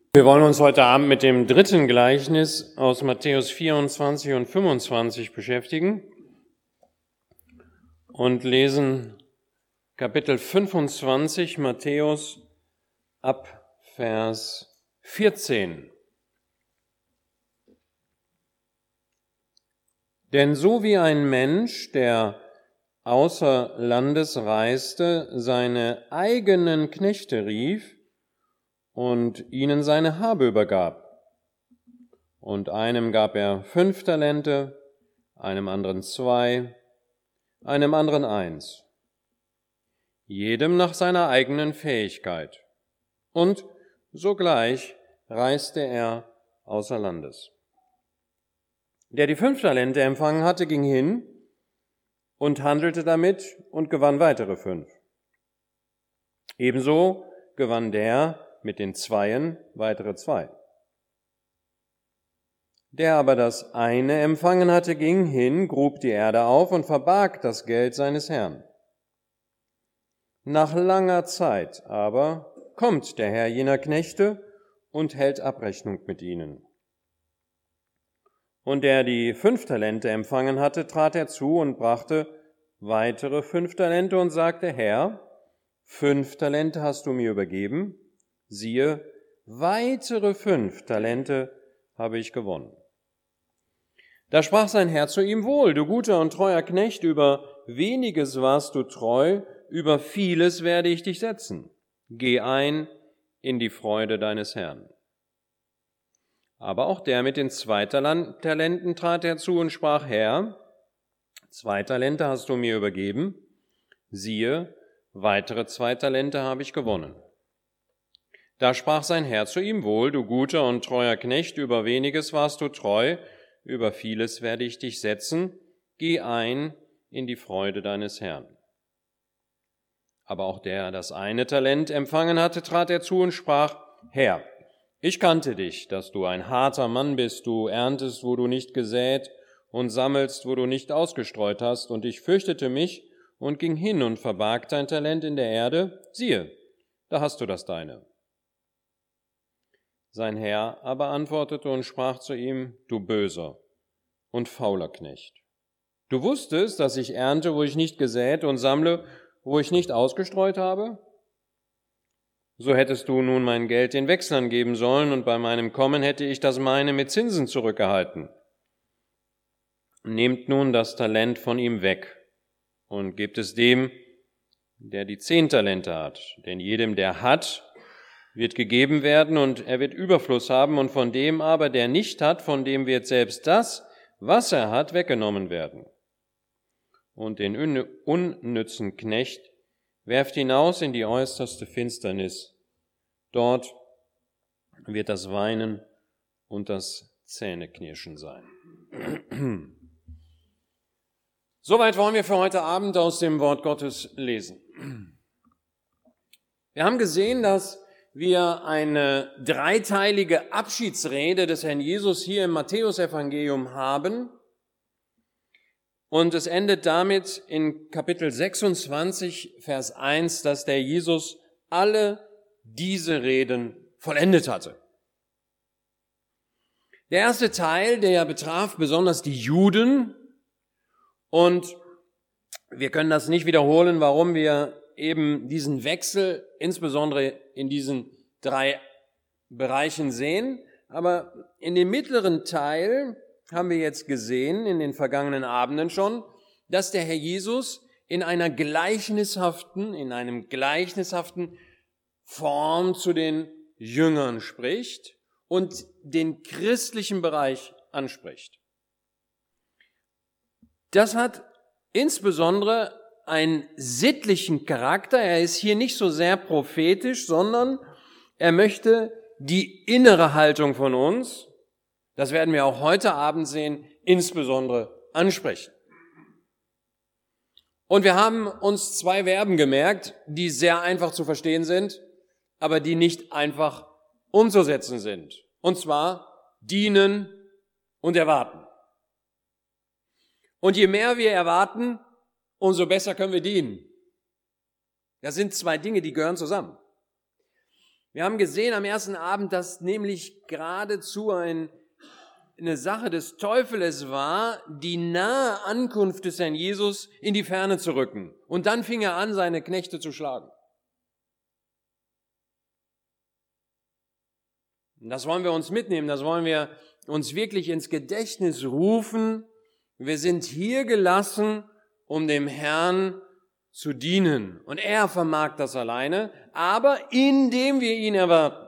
Wir wollen uns heute Abend mit dem dritten Gleichnis aus Matthäus 24 und 25 beschäftigen und lesen Kapitel 25 Matthäus ab Vers 14. Denn so wie ein Mensch, der außer Landes reiste, seine eigenen Knechte rief und ihnen seine Habe übergab. Und einem gab er 5 Talente, einem anderen 2, einem anderen 1, jedem nach seiner eigenen Fähigkeit. Und sogleich reiste er außer Landes. Der die 5 Talente empfangen hatte, ging hin und handelte damit und gewann weitere 5. Ebenso gewann der mit den 2 weitere 2. Der aber das eine empfangen hatte, ging hin, grub die Erde auf und verbarg das Geld seines Herrn. Nach langer Zeit aber kommt der Herr jener Knechte und hält Abrechnung mit ihnen. Und der die 5 Talente empfangen hatte, trat herzu und brachte weitere 5 Talente und sagte: Herr, 5 Talente hast du mir übergeben, siehe, weitere 5 Talente habe ich gewonnen. Da sprach sein Herr zu ihm: Wohl, du guter und treuer Knecht, über weniges warst du treu, über vieles werde ich dich setzen. Geh ein in die Freude deines Herrn. Aber auch der mit den 2 Talenten trat herzu und sprach: Herr, 2 Talente hast du mir übergeben, siehe, weitere 2 Talente habe ich gewonnen. Da sprach sein Herr zu ihm: Wohl, du guter und treuer Knecht, über weniges warst du treu, über vieles werde ich dich setzen, geh ein in die Freude deines Herrn. Aber auch der das eine Talent empfangen hatte, trat herzu und sprach: Herr, ich kannte dich, dass du ein harter Mann bist, du erntest, wo du nicht gesät, und sammelst, wo du nicht ausgestreut hast, und ich fürchtete mich und ging hin und verbarg dein Talent in der Erde, siehe, da hast du das deine. Sein Herr aber antwortete und sprach zu ihm: Du böser und fauler Knecht. Du wusstest, dass ich ernte, wo ich nicht gesät, und sammle, wo ich nicht ausgestreut habe? So hättest du nun mein Geld den Wechslern geben sollen, und bei meinem Kommen hätte ich das meine mit Zinsen zurückerhalten. Nehmt nun das Talent von ihm weg und gebt es dem, der die 10 Talente hat. Denn jedem, der hat, wird gegeben werden, und er wird Überfluss haben, und von dem aber, der nicht hat, von dem wird selbst das, was er hat, weggenommen werden. Und den unnützen Knecht werft hinaus in die äußerste Finsternis. Dort wird das Weinen und das Zähneknirschen sein. Soweit wollen wir für heute Abend aus dem Wort Gottes lesen. Wir haben gesehen, dass wir eine dreiteilige Abschiedsrede des Herrn Jesus hier im Matthäusevangelium haben. Und es endet damit in Kapitel 26, Vers 1, dass der Jesus alle diese Reden vollendet hatte. Der erste Teil, der betraf besonders die Juden, und wir können das nicht wiederholen, warum wir eben diesen Wechsel insbesondere in diesen 3 Bereichen sehen. Aber in dem mittleren Teil haben wir jetzt gesehen, in den vergangenen Abenden schon, dass der Herr Jesus in einem gleichnishaften Form zu den Jüngern spricht und den christlichen Bereich anspricht. Das hat insbesondere einen sittlichen Charakter. Er ist hier nicht so sehr prophetisch, sondern er möchte die innere Haltung von uns, das werden wir auch heute Abend sehen, insbesondere ansprechen. Und wir haben uns 2 Verben gemerkt, die sehr einfach zu verstehen sind, aber die nicht einfach umzusetzen sind. Und zwar dienen und erwarten. Und je mehr wir erwarten, umso besser können wir dienen. Das sind 2 Dinge, die gehören zusammen. Wir haben gesehen am ersten Abend, dass nämlich geradezu eine Sache des Teufels war, die nahe Ankunft des Herrn Jesus in die Ferne zu rücken. Und dann fing er an, seine Knechte zu schlagen. Und das wollen wir uns mitnehmen, das wollen wir uns wirklich ins Gedächtnis rufen. Wir sind hier gelassen, um dem Herrn zu dienen. Und er vermag das alleine, aber indem wir ihn erwarten.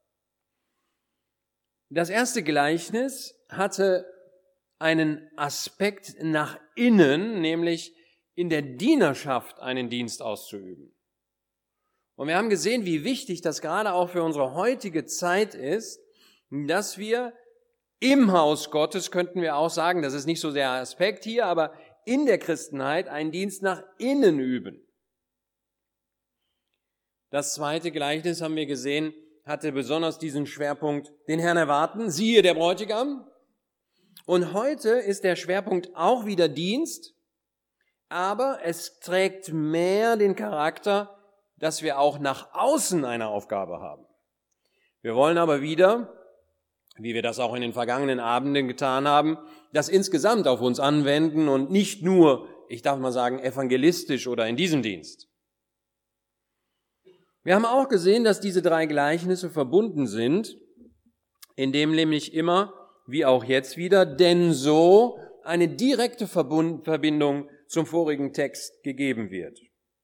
Das erste Gleichnis hatte einen Aspekt nach innen, nämlich in der Dienerschaft einen Dienst auszuüben. Und wir haben gesehen, wie wichtig das gerade auch für unsere heutige Zeit ist, dass wir im Haus Gottes, könnten wir auch sagen, das ist nicht so der Aspekt hier, aber in der Christenheit einen Dienst nach innen üben. Das zweite Gleichnis, haben wir gesehen, hatte besonders diesen Schwerpunkt, den Herrn erwarten, siehe der Bräutigam. Und heute ist der Schwerpunkt auch wieder Dienst, aber es trägt mehr den Charakter, dass wir auch nach außen eine Aufgabe haben. Wir wollen aber wieder, wie wir das auch in den vergangenen Abenden getan haben, das insgesamt auf uns anwenden und nicht nur, ich darf mal sagen, evangelistisch oder in diesem Dienst. Wir haben auch gesehen, dass diese drei Gleichnisse verbunden sind, indem nämlich immer, wie auch jetzt wieder, denn so eine direkte Verbindung zum vorigen Text gegeben wird.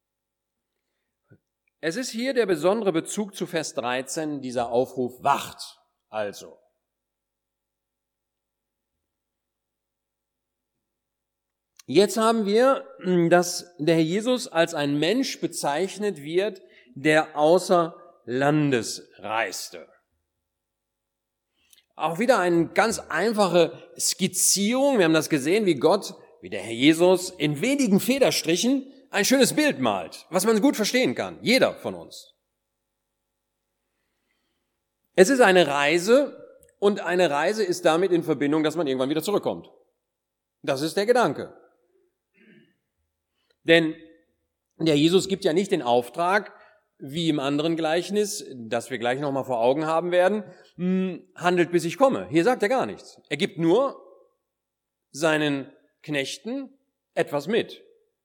Es ist hier der besondere Bezug zu Vers 13, dieser Aufruf, wacht also. Jetzt haben wir, dass der Herr Jesus als ein Mensch bezeichnet wird, der außer Landes reiste. Auch wieder eine ganz einfache Skizzierung. Wir haben das gesehen, wie der Herr Jesus in wenigen Federstrichen ein schönes Bild malt, was man gut verstehen kann. Jeder von uns. Es ist eine Reise und eine Reise ist damit in Verbindung, dass man irgendwann wieder zurückkommt. Das ist der Gedanke. Denn der Jesus gibt ja nicht den Auftrag, wie im anderen Gleichnis, das wir gleich nochmal vor Augen haben werden, handelt bis ich komme. Hier sagt er gar nichts. Er gibt nur seinen Knechten etwas mit.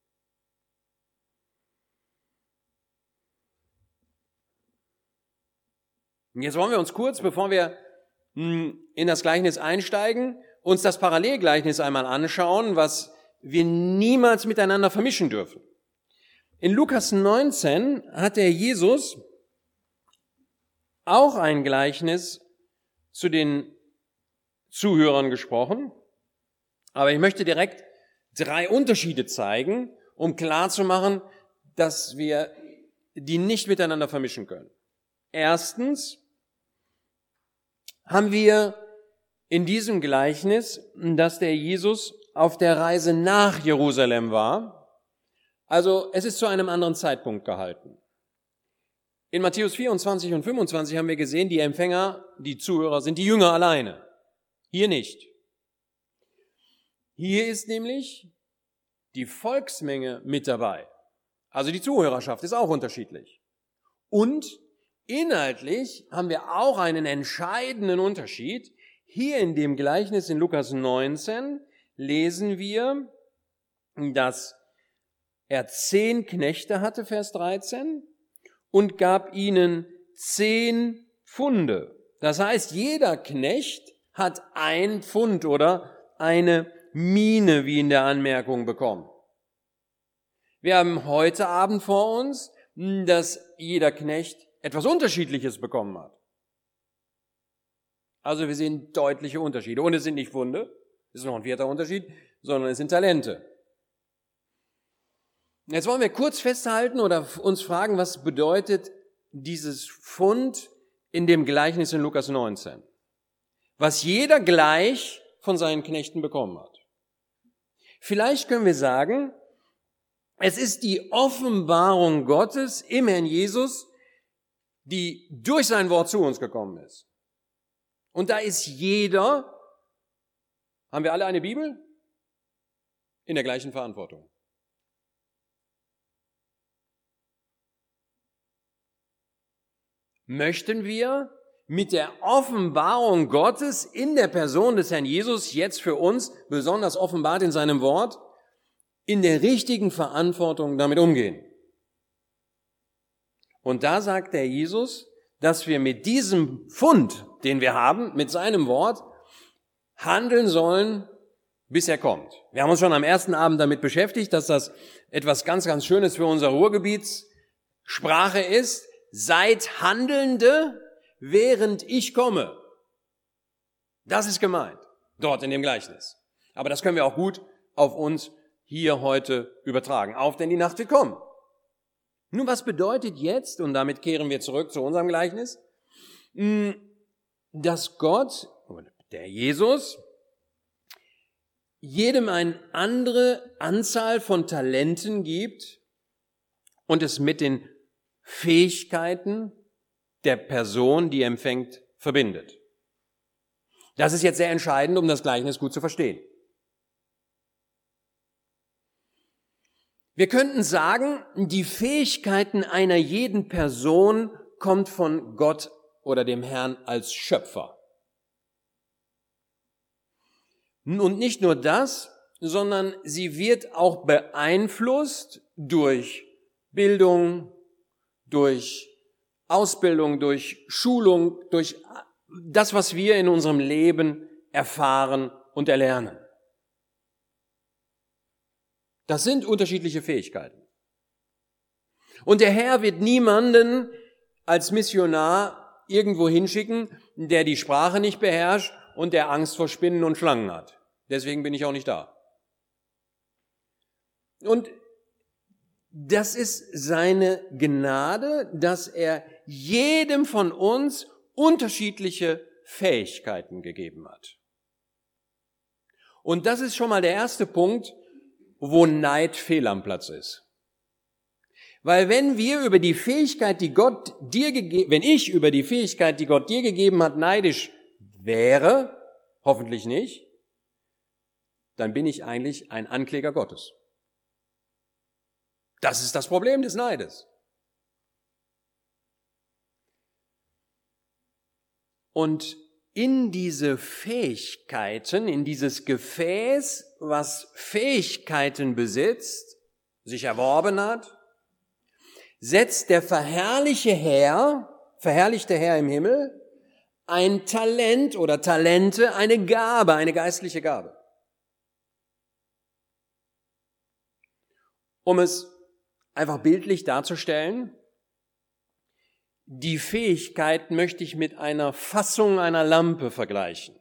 Und jetzt wollen wir uns kurz, bevor wir in das Gleichnis einsteigen, uns das Parallelgleichnis einmal anschauen, was wir niemals miteinander vermischen dürfen. In Lukas 19 hat der Jesus auch ein Gleichnis zu den Zuhörern gesprochen, aber ich möchte direkt 3 Unterschiede zeigen, um klarzumachen, dass wir die nicht miteinander vermischen können. Erstens haben wir in diesem Gleichnis, dass der Jesus auf der Reise nach Jerusalem war. Also es ist zu einem anderen Zeitpunkt gehalten. In Matthäus 24 und 25 haben wir gesehen, die Empfänger, die Zuhörer sind die Jünger alleine. Hier nicht. Hier ist nämlich die Volksmenge mit dabei. Also die Zuhörerschaft ist auch unterschiedlich. Und inhaltlich haben wir auch einen entscheidenden Unterschied. Hier in dem Gleichnis in Lukas 19 lesen wir, dass er 10 Knechte hatte, Vers 13, und gab ihnen 10 Pfunde. Das heißt, jeder Knecht hat 1 Pfund oder eine Mine, wie in der Anmerkung, bekommen. Wir haben heute Abend vor uns, dass jeder Knecht etwas Unterschiedliches bekommen hat. Also wir sehen deutliche Unterschiede. Und es sind nicht Pfunde, das ist noch ein 4. Unterschied, sondern es sind Talente. Jetzt wollen wir kurz festhalten oder uns fragen, was bedeutet dieses Pfund in dem Gleichnis in Lukas 19? Was jeder gleich von seinen Knechten bekommen hat. Vielleicht können wir sagen, es ist die Offenbarung Gottes im Herrn Jesus, die durch sein Wort zu uns gekommen ist. Und da ist jeder, haben wir alle eine Bibel? In der gleichen Verantwortung. möchten wir mit der Offenbarung Gottes in der Person des Herrn Jesus jetzt für uns, besonders offenbart in seinem Wort, in der richtigen Verantwortung damit umgehen. Und da sagt der Jesus, dass wir mit diesem Fund, den wir haben, mit seinem Wort, handeln sollen, bis er kommt. Wir haben uns schon am ersten Abend damit beschäftigt, dass das etwas ganz, ganz Schönes für unser Ruhrgebietssprache ist. Seid Handelnde, während ich komme. Das ist gemeint, dort in dem Gleichnis. Aber das können wir auch gut auf uns hier heute übertragen. Auf, denn die Nacht wird kommen. Nun, was bedeutet jetzt, und damit kehren wir zurück zu unserem Gleichnis, dass Gott, der Jesus, jedem eine andere Anzahl von Talenten gibt und es mit den Fähigkeiten der Person, die empfängt, verbindet. Das ist jetzt sehr entscheidend, um das Gleichnis gut zu verstehen. Wir könnten sagen, die Fähigkeiten einer jeden Person kommt von Gott oder dem Herrn als Schöpfer. Und nicht nur das, sondern sie wird auch beeinflusst durch Bildung, durch Ausbildung, durch Schulung, durch das, was wir in unserem Leben erfahren und erlernen. Das sind unterschiedliche Fähigkeiten. Und der Herr wird niemanden als Missionar irgendwo hinschicken, der die Sprache nicht beherrscht und der Angst vor Spinnen und Schlangen hat. Deswegen bin ich auch nicht da. Und das ist seine Gnade, dass er jedem von uns unterschiedliche Fähigkeiten gegeben hat. Und das ist schon mal der erste Punkt, wo Neid fehl am Platz ist. Weil wenn wir über die Fähigkeit, die Gott dir gegeben, wenn ich über die Fähigkeit, die Gott dir gegeben hat, neidisch wäre, hoffentlich nicht, dann bin ich eigentlich ein Ankläger Gottes. Das ist das Problem des Neides. Und in diese Fähigkeiten, in dieses Gefäß, was Fähigkeiten besitzt, sich erworben hat, setzt der verherrlichte Herr im Himmel, ein Talent oder Talente, eine Gabe, eine geistliche Gabe. Um es einfach bildlich darzustellen, die Fähigkeit möchte ich mit einer Fassung einer Lampe vergleichen.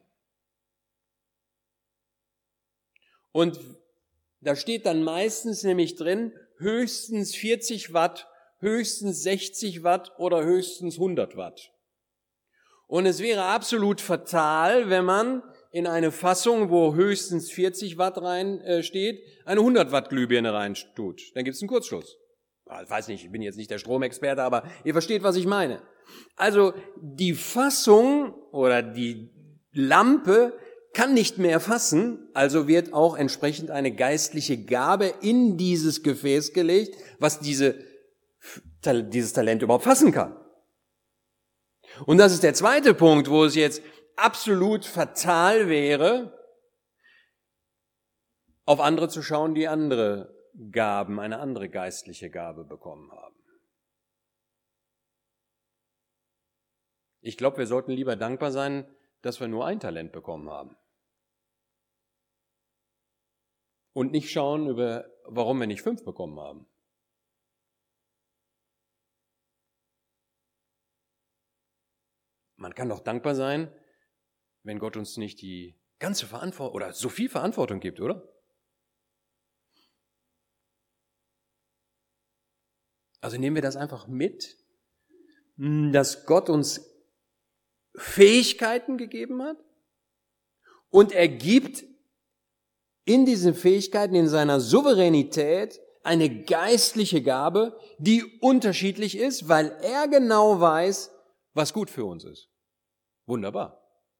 Und da steht dann meistens nämlich drin, höchstens 40 Watt, höchstens 60 Watt oder höchstens 100 Watt. Und es wäre absolut fatal, wenn man in eine Fassung, wo höchstens 40 Watt rein steht, eine 100 Watt Glühbirne rein tut. Dann gibt es einen Kurzschluss. Ich weiß nicht, ich bin jetzt nicht der Stromexperte, aber ihr versteht, was ich meine. Also die Fassung oder die Lampe kann nicht mehr fassen, also wird auch entsprechend eine geistliche Gabe in dieses Gefäß gelegt, was dieses Talent überhaupt fassen kann. Und das ist der zweite Punkt, wo es jetzt absolut fatal wäre, auf andere zu schauen, die andere Gaben, eine andere geistliche Gabe bekommen haben. Ich glaube, wir sollten lieber dankbar sein, dass wir nur ein Talent bekommen haben. Und nicht schauen, warum wir nicht 5 bekommen haben. Man kann doch dankbar sein, wenn Gott uns nicht die ganze Verantwortung oder so viel Verantwortung gibt, oder? Also nehmen wir das einfach mit, dass Gott uns Fähigkeiten gegeben hat und er gibt in diesen Fähigkeiten, in seiner Souveränität eine geistliche Gabe, die unterschiedlich ist, weil er genau weiß, was gut für uns ist. Wunderbar.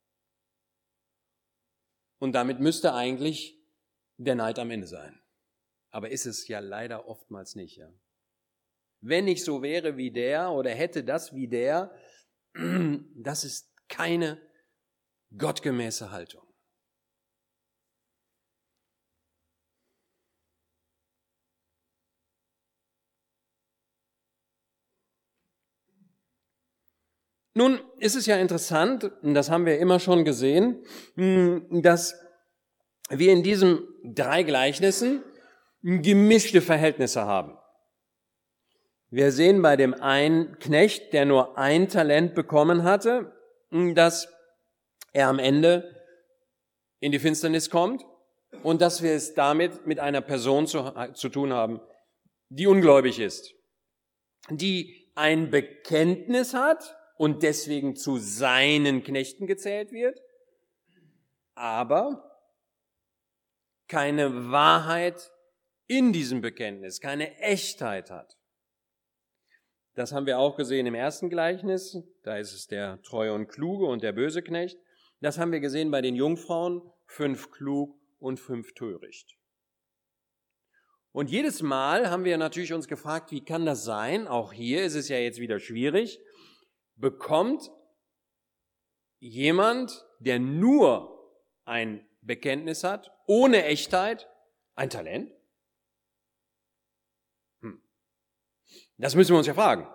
Und damit müsste eigentlich der Neid am Ende sein. Aber ist es ja leider oftmals nicht, ja. Wenn ich so wäre wie der oder hätte das wie der, Das ist keine gottgemäße Haltung. Nun ist es ja interessant, und das haben wir immer schon gesehen, dass wir in diesen 3 Gleichnissen gemischte Verhältnisse haben. Wir sehen bei dem einen Knecht, der nur 1 Talent bekommen hatte, dass er am Ende in die Finsternis kommt und dass wir es damit mit einer Person zu tun haben, die ungläubig ist, die ein Bekenntnis hat und deswegen zu seinen Knechten gezählt wird, aber keine Wahrheit in diesem Bekenntnis, keine Echtheit hat. Das haben wir auch gesehen im ersten Gleichnis, da ist es der treue und kluge und der böse Knecht. Das haben wir gesehen bei den Jungfrauen, 5 klug und 5 töricht. Und jedes Mal haben wir natürlich uns gefragt, wie kann das sein? Auch hier ist es ja jetzt wieder schwierig. Bekommt jemand, der nur ein Bekenntnis hat, ohne Echtheit, ein Talent? Das müssen wir uns ja fragen.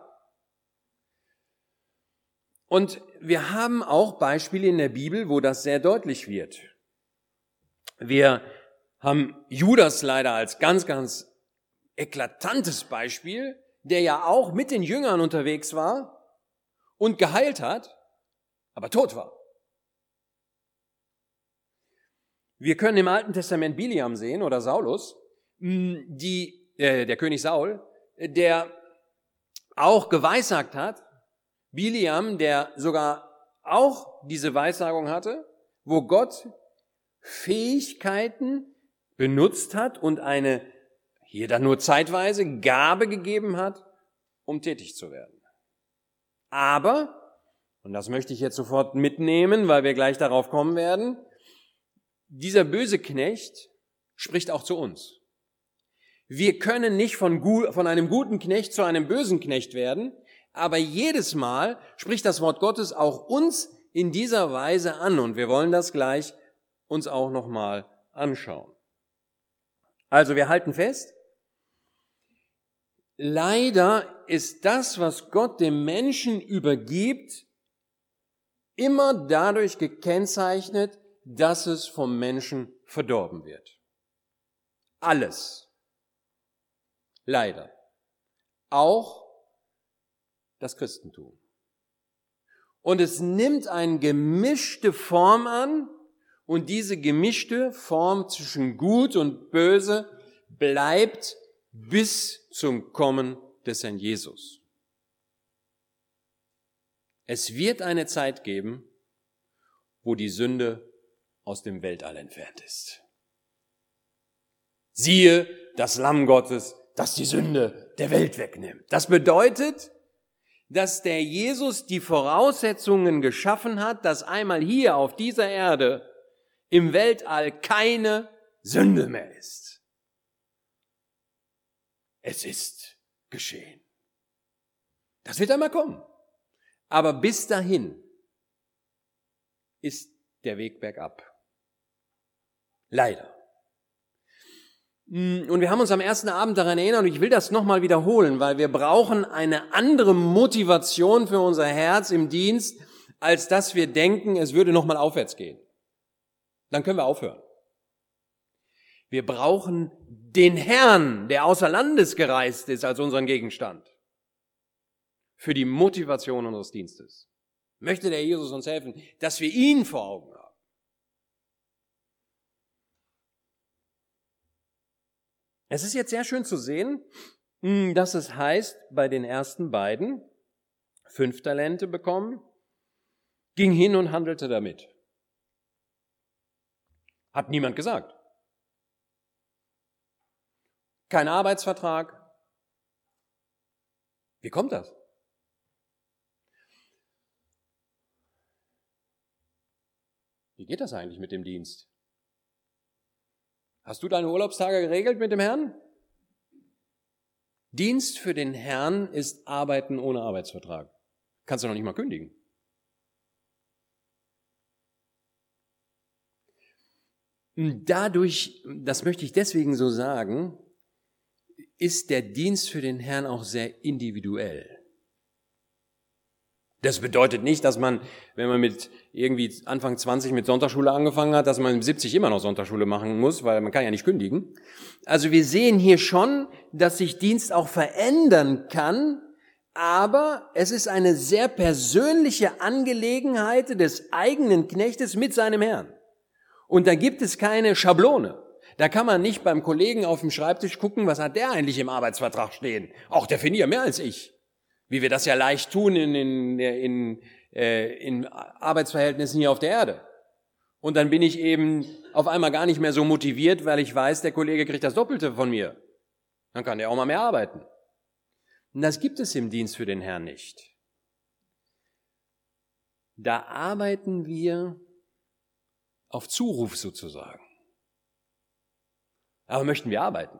Und wir haben auch Beispiele in der Bibel, wo das sehr deutlich wird. Wir haben Judas leider als ganz, ganz eklatantes Beispiel, der ja auch mit den Jüngern unterwegs war und geheilt hat, aber tot war. Wir können im Alten Testament Biliam sehen oder Saulus, der König Saul, der auch geweissagt hat, Biliam, der sogar auch diese Weissagung hatte, wo Gott Fähigkeiten benutzt hat und eine, hier dann nur zeitweise, Gabe gegeben hat, um tätig zu werden. Aber, und das möchte ich jetzt sofort mitnehmen, weil wir gleich darauf kommen werden, dieser böse Knecht spricht auch zu uns. Wir können nicht von einem guten Knecht zu einem bösen Knecht werden, aber jedes Mal spricht das Wort Gottes auch uns in dieser Weise an und wir wollen das gleich uns auch nochmal anschauen. Also wir halten fest, leider ist das, was Gott dem Menschen übergibt, immer dadurch gekennzeichnet, dass es vom Menschen verdorben wird. Alles. Leider. Auch das Christentum. Und es nimmt eine gemischte Form an und diese gemischte Form zwischen Gut und Böse bleibt bis zum Kommen des Herrn Jesus. Es wird eine Zeit geben, wo die Sünde aus dem Weltall entfernt ist. Siehe, das Lamm Gottes, das die Sünde der Welt wegnimmt. Das bedeutet, dass der Jesus die Voraussetzungen geschaffen hat, dass einmal hier auf dieser Erde im Weltall keine Sünde mehr ist. Es ist geschehen. Das wird einmal kommen. Aber bis dahin ist der Weg bergab. Leider. Und wir haben uns am ersten Abend daran erinnert, und ich will das nochmal wiederholen, weil wir brauchen eine andere Motivation für unser Herz im Dienst, als dass wir denken, es würde nochmal aufwärts gehen. Dann können wir aufhören. Wir brauchen den Herrn, der außer Landes gereist ist, als unseren Gegenstand für die Motivation unseres Dienstes. Möchte der Jesus uns helfen, dass wir ihn vor Augen haben. Es ist jetzt sehr schön zu sehen, dass es heißt, bei den ersten beiden 5 Talente bekommen, ging hin und handelte damit. Hat niemand gesagt. Kein Arbeitsvertrag. Wie kommt das? Wie geht das eigentlich mit dem Dienst? Hast du deine Urlaubstage geregelt mit dem Herrn? Dienst für den Herrn ist Arbeiten ohne Arbeitsvertrag. Kannst du noch nicht mal kündigen. Dadurch, das möchte ich deswegen so sagen, ist der Dienst für den Herrn auch sehr individuell. Das bedeutet nicht, dass man, wenn man mit irgendwie Anfang 20 mit Sonntagsschule angefangen hat, dass man mit 70 immer noch Sonntagsschule machen muss, weil man kann ja nicht kündigen. Also wir sehen hier schon, dass sich Dienst auch verändern kann, aber es ist eine sehr persönliche Angelegenheit des eigenen Knechtes mit seinem Herrn. Und da gibt es keine Schablone. Da kann man nicht beim Kollegen auf dem Schreibtisch gucken, was hat der eigentlich im Arbeitsvertrag stehen. Auch der verdient ja mehr als ich. Wie wir das ja leicht tun in Arbeitsverhältnissen hier auf der Erde. Und dann bin ich eben auf einmal gar nicht mehr so motiviert, weil ich weiß, der Kollege kriegt das Doppelte von mir. Dann kann der auch mal mehr arbeiten. Und das gibt es im Dienst für den Herrn nicht. Da arbeiten wir auf Zuruf sozusagen. Aber möchten wir arbeiten?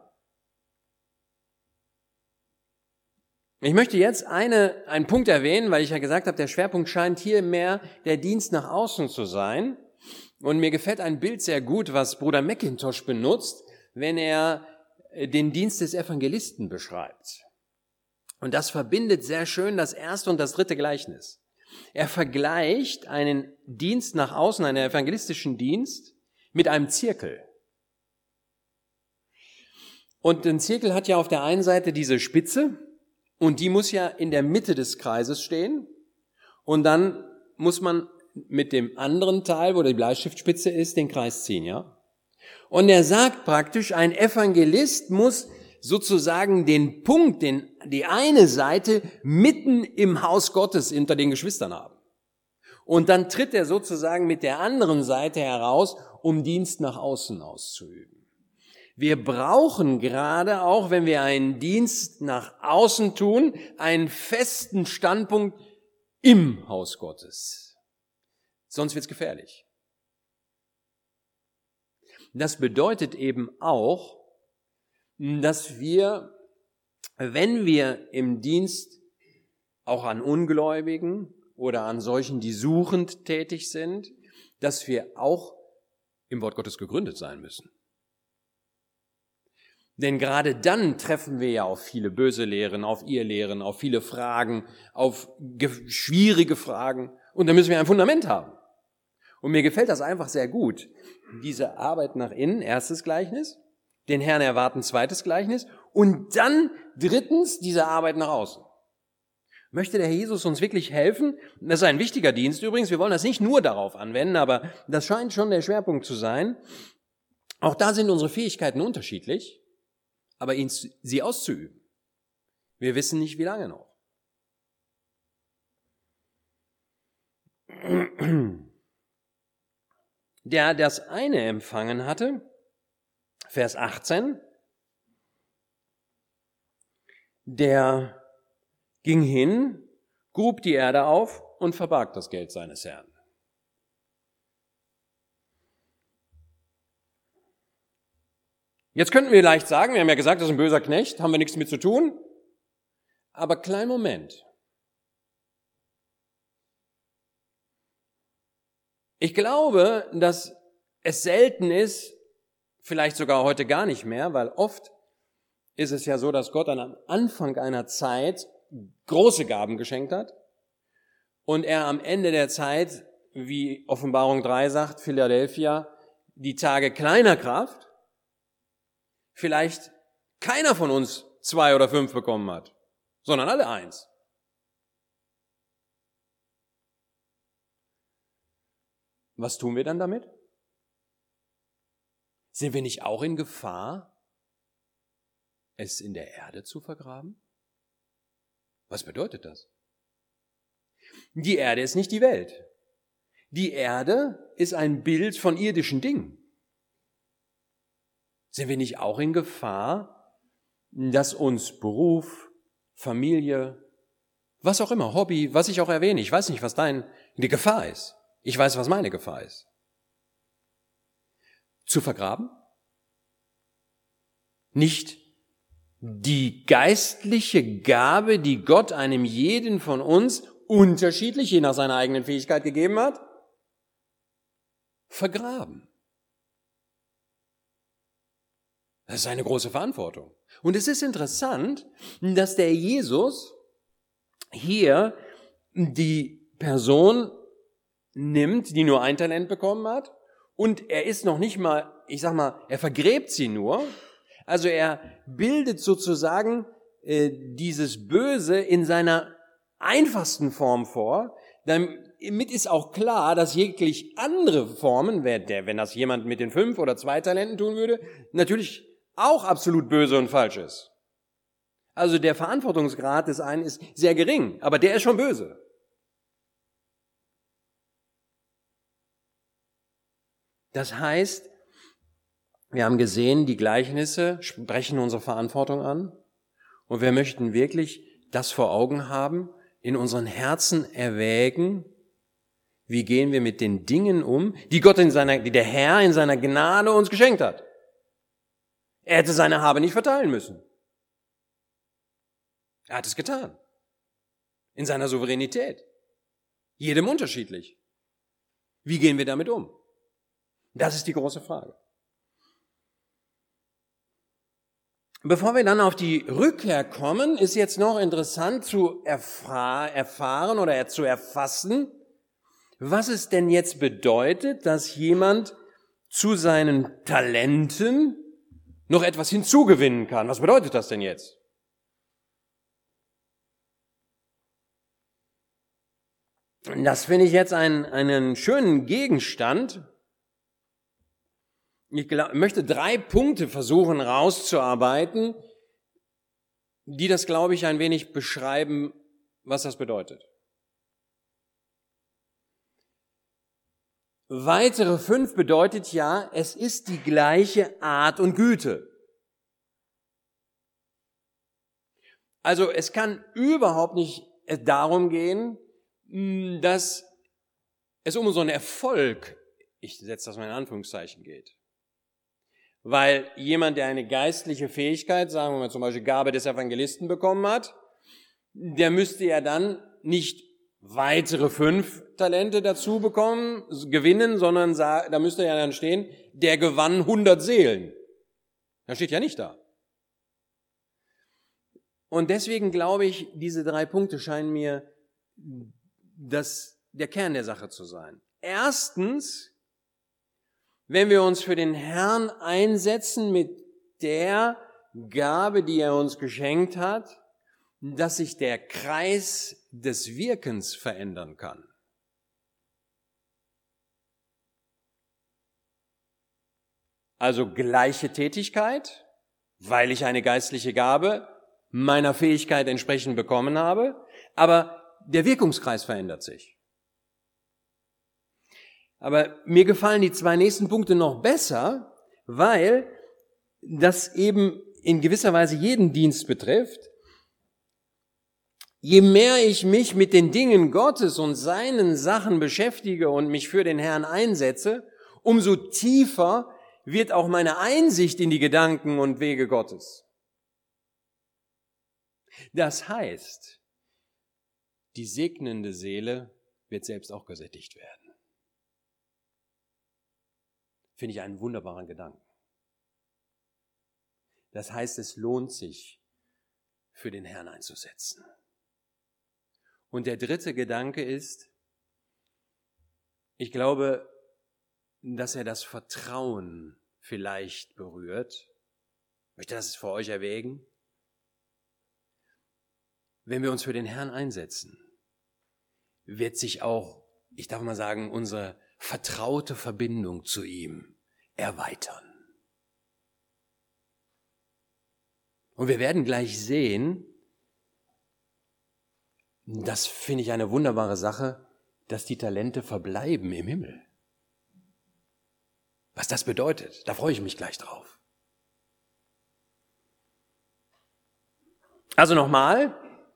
Ich möchte jetzt einen Punkt erwähnen, weil ich ja gesagt habe, der Schwerpunkt scheint hier mehr der Dienst nach außen zu sein. Und mir gefällt ein Bild sehr gut, was Bruder McIntosh benutzt, wenn er den Dienst des Evangelisten beschreibt. Und das verbindet sehr schön das erste und das dritte Gleichnis. Er vergleicht einen Dienst nach außen, einen evangelistischen Dienst, mit einem Zirkel. Und ein Zirkel hat ja auf der einen Seite diese Spitze und die muss ja in der Mitte des Kreises stehen und dann muss man mit dem anderen Teil, wo die Bleistiftspitze ist, den Kreis ziehen, ja? Und er sagt praktisch, ein Evangelist muss sozusagen den Punkt, die eine Seite mitten im Haus Gottes unter den Geschwistern haben. Und dann tritt er sozusagen mit der anderen Seite heraus, um Dienst nach außen auszuüben. Wir brauchen gerade auch, wenn wir einen Dienst nach außen tun, einen festen Standpunkt im Haus Gottes. Sonst wird's gefährlich. Das bedeutet eben auch, dass wir, wenn wir im Dienst auch an Ungläubigen oder an solchen, die suchend tätig sind, dass wir auch im Wort Gottes gegründet sein müssen. Denn gerade dann treffen wir ja auf viele böse Lehren, auf Irrlehren, auf viele Fragen, auf schwierige Fragen. Und da müssen wir ein Fundament haben. Und mir gefällt das einfach sehr gut. Diese Arbeit nach innen, erstes Gleichnis, den Herrn erwarten, zweites Gleichnis und dann drittens diese Arbeit nach außen. Möchte der Herr Jesus uns wirklich helfen? Das ist ein wichtiger Dienst übrigens. Wir wollen das nicht nur darauf anwenden, aber das scheint schon der Schwerpunkt zu sein. Auch da sind unsere Fähigkeiten unterschiedlich. Aber sie auszuüben. Wir wissen nicht, wie lange noch. Der das eine empfangen hatte, Vers 18, der ging hin, grub die Erde auf und verbarg das Geld seines Herrn. Jetzt könnten wir leicht sagen, wir haben ja gesagt, das ist ein böser Knecht, haben wir nichts mit zu tun. Aber kleinen Moment. Ich glaube, dass es selten ist, vielleicht sogar heute gar nicht mehr, weil oft ist es ja so, dass Gott am Anfang einer Zeit große Gaben geschenkt hat und er am Ende der Zeit, wie Offenbarung 3 sagt, Philadelphia, die Tage kleiner Kraft, vielleicht keiner von uns 2 oder 5 bekommen hat, sondern alle 1. Was tun wir dann damit? Sind wir nicht auch in Gefahr, es in der Erde zu vergraben? Was bedeutet das? Die Erde ist nicht die Welt. Die Erde ist ein Bild von irdischen Dingen. Sind wir nicht auch in Gefahr, dass uns Beruf, Familie, was auch immer, Hobby, was ich auch erwähne, ich weiß nicht, was die Gefahr ist. Ich weiß, was meine Gefahr ist. Zu vergraben? Nicht die geistliche Gabe, die Gott einem jeden von uns unterschiedlich, je nach seiner eigenen Fähigkeit gegeben hat, vergraben. Das ist eine große Verantwortung. Und es ist interessant, dass der Jesus hier die Person nimmt, die nur ein Talent bekommen hat, und er ist noch nicht mal, er vergräbt sie nur. Also er bildet sozusagen dieses Böse in seiner einfachsten Form vor. Damit ist auch klar, dass jeglich andere Formen, wenn das jemand mit den 5 oder 2 Talenten tun würde, natürlich auch absolut böse und falsch ist. Also der Verantwortungsgrad des einen ist sehr gering, aber der ist schon böse. Das heißt, wir haben gesehen, die Gleichnisse sprechen unsere Verantwortung an, und wir möchten wirklich das vor Augen haben, in unseren Herzen erwägen, wie gehen wir mit den Dingen um, die der Herr in seiner Gnade uns geschenkt hat. Er hätte seine Habe nicht verteilen müssen. Er hat es getan. In seiner Souveränität. Jedem unterschiedlich. Wie gehen wir damit um? Das ist die große Frage. Bevor wir dann auf die Rückkehr kommen, ist jetzt noch interessant zu erfahren oder zu erfassen, was es denn jetzt bedeutet, dass jemand zu seinen Talenten noch etwas hinzugewinnen kann. Was bedeutet das denn jetzt? Das finde ich jetzt einen schönen Gegenstand. Ich möchte 3 Punkte versuchen rauszuarbeiten, die das, glaube ich, ein wenig beschreiben, was das bedeutet. Weitere 5 bedeutet ja, es ist die gleiche Art und Güte. Also es kann überhaupt nicht darum gehen, dass es um so einen Erfolg, ich setze das mal in Anführungszeichen, geht. Weil jemand, der eine geistliche Fähigkeit, sagen wir mal zum Beispiel Gabe des Evangelisten bekommen hat, der müsste ja dann nicht weitere 5 Talente dazu gewinnen, sondern da müsste ja dann stehen, der gewann 100 Seelen. Das steht ja nicht da. Und deswegen glaube ich, diese 3 Punkte scheinen mir der Kern der Sache zu sein. Erstens, wenn wir uns für den Herrn einsetzen mit der Gabe, die er uns geschenkt hat, dass sich der Kreis des Wirkens verändern kann. Also gleiche Tätigkeit, weil ich eine geistliche Gabe meiner Fähigkeit entsprechend bekommen habe, aber der Wirkungskreis verändert sich. Aber mir gefallen die 2 nächsten Punkte noch besser, weil das eben in gewisser Weise jeden Dienst betrifft. Je mehr ich mich mit den Dingen Gottes und seinen Sachen beschäftige und mich für den Herrn einsetze, umso tiefer wird auch meine Einsicht in die Gedanken und Wege Gottes. Das heißt, die segnende Seele wird selbst auch gesättigt werden. Finde ich einen wunderbaren Gedanken. Das heißt, es lohnt sich, für den Herrn einzusetzen. Und der 3. Gedanke ist, ich glaube, dass er das Vertrauen vielleicht berührt. Ich möchte das für euch erwägen. Wenn wir uns für den Herrn einsetzen, wird sich auch, ich darf mal sagen, unsere vertraute Verbindung zu ihm erweitern. Und wir werden gleich sehen, das finde ich eine wunderbare Sache, dass die Talente verbleiben im Himmel. Was das bedeutet, da freue ich mich gleich drauf. Also nochmal,